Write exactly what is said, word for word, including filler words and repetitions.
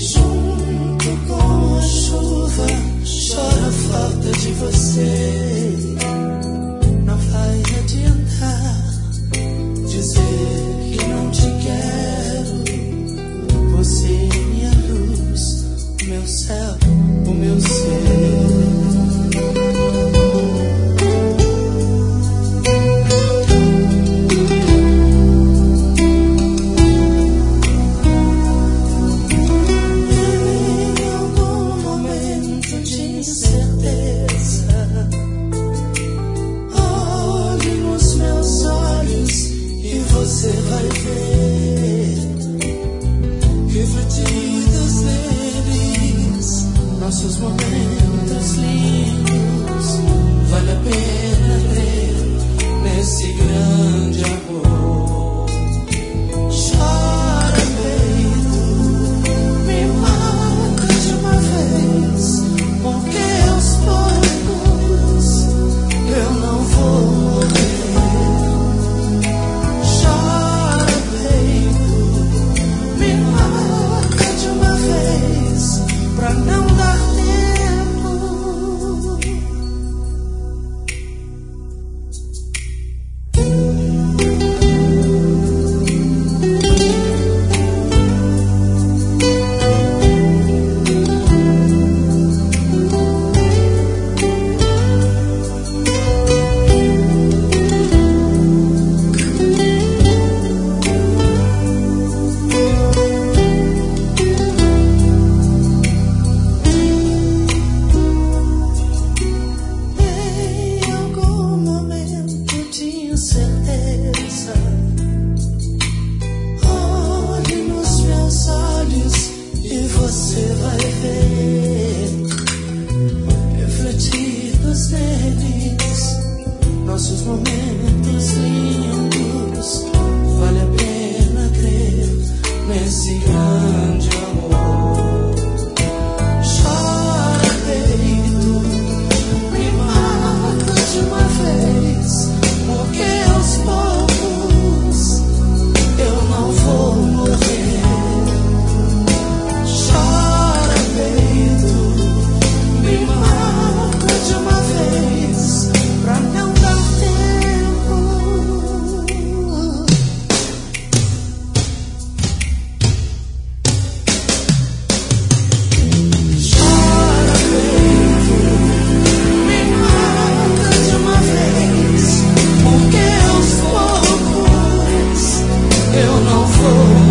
Junto com a chuva, chora a falta de você. Não vai adiantar dizer que não te quero. Você é minha luz, o meu céu, o meu ser. Você vai ver refletidos neles nossos momentos lindos. Vale a pena crer nesse grande amor. Chora, peito, me mata de uma vez, porque aos poucos eu não vou morrer. Pra não dar tempo. Você vai ver refletidos neles nossos momentos lindos. Vale a pena crer nesse grande amor. Chora, peito, me mata de uma vez, porque aos poucos eu não vou morrer. Eu não vou